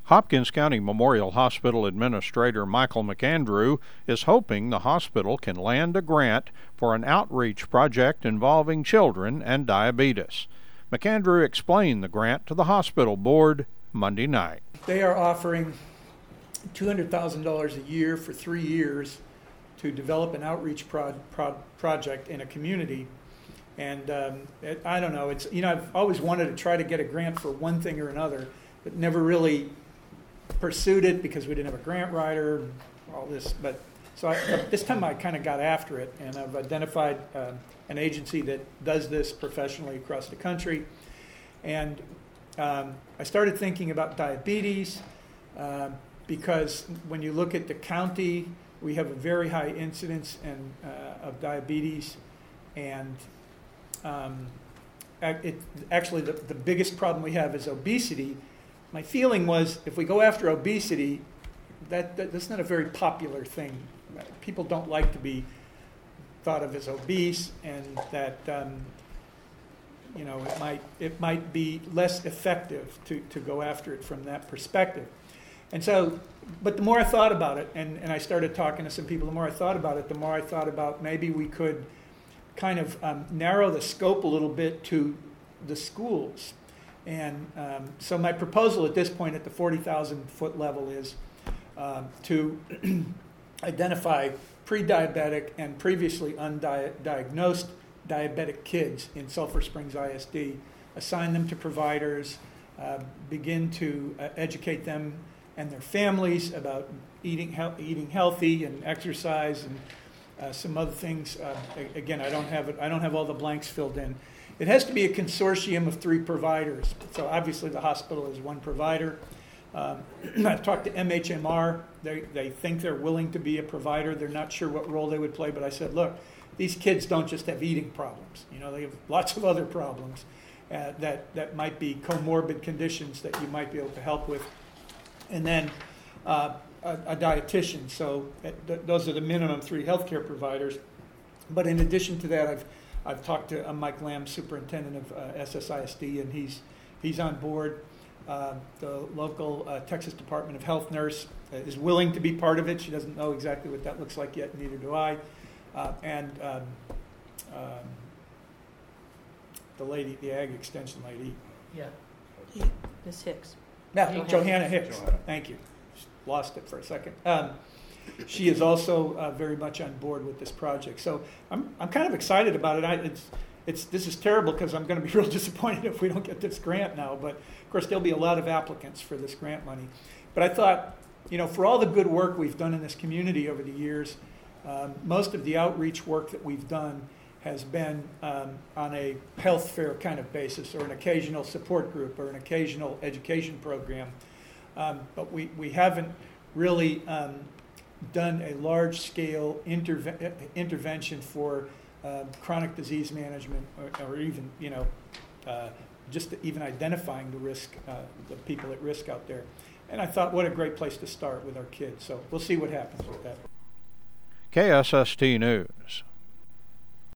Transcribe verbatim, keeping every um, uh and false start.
Hopkins County Memorial Hospital Administrator Michael McAndrew is hoping the hospital can land a grant for an outreach project involving children and diabetes. McAndrew explained the grant to the hospital board Monday night. They are offering two hundred thousand dollars a year for three years to develop an outreach pro- pro- project in a community. And um, it, I don't know, it's, you know, I've always wanted to try to get a grant for one thing or another, but never really pursued it because we didn't have a grant writer and all this. But so I, this time I kind of got after it, and I've identified uh, an agency that does this professionally across the country. And um, I started thinking about diabetes uh, because when you look at the county, we have a very high incidence and, uh, of diabetes, and um, it, actually the, the biggest problem we have is obesity. My feeling was if we go after obesity, that, that that's not a very popular thing. People don't like to be thought of as obese, and that um, you know it might it might be less effective to, to go after it from that perspective. And so, but the more I thought about it, and, and I started talking to some people, the more I thought about it, the more I thought about maybe we could kind of um, narrow the scope a little bit to the schools. And um, so my proposal at this point at the forty thousand foot level is uh, to identify pre-diabetic and previously undiagnosed diabetic kids in Sulphur Springs I S D, assign them to providers, uh, begin to uh, educate them and their families about eating he- eating healthy and exercise and uh, some other things. Uh, again, I don't have it. I don't have all the blanks filled in. It has to be a consortium of three providers. So obviously the hospital is one provider. Um, I've talked to M H M R. They they think they're willing to be a provider. They're not sure what role they would play. But I said, look, these kids don't just have eating problems. You know, they have lots of other problems uh, that that might be comorbid conditions that you might be able to help with. And then uh, a, a dietitian. So th- those are the minimum three healthcare providers. But in addition to that, I've I've talked to uh, Mike Lamb, superintendent of uh, S S I S D, and he's he's on board. Uh, the local uh, Texas Department of Health nurse uh, is willing to be part of it. She doesn't know exactly what that looks like yet, neither do I. Uh, and um, um, the lady, the ag extension lady. Yeah. Miz Hicks. Yeah, Johanna. Johanna Hicks. Johanna. Thank you. Just lost it for a second. Um, she is also uh, very much on board with this project. So I'm I'm kind of excited about it. I, it's it's this is terrible because I'm going to be real disappointed if we don't get this grant now. But of course, there'll be a lot of applicants for this grant money. But I thought, you know, for all the good work we've done in this community over the years, um, most of the outreach work that we've done has been um, on a health fair kind of basis, or an occasional support group, or an occasional education program. Um, but we, we haven't really um, done a large-scale interve- intervention for uh, chronic disease management, or, or even, you know, uh, just even identifying the risk, uh, the people at risk out there. And I thought, what a great place to start with our kids. So we'll see what happens with that. K S S T News.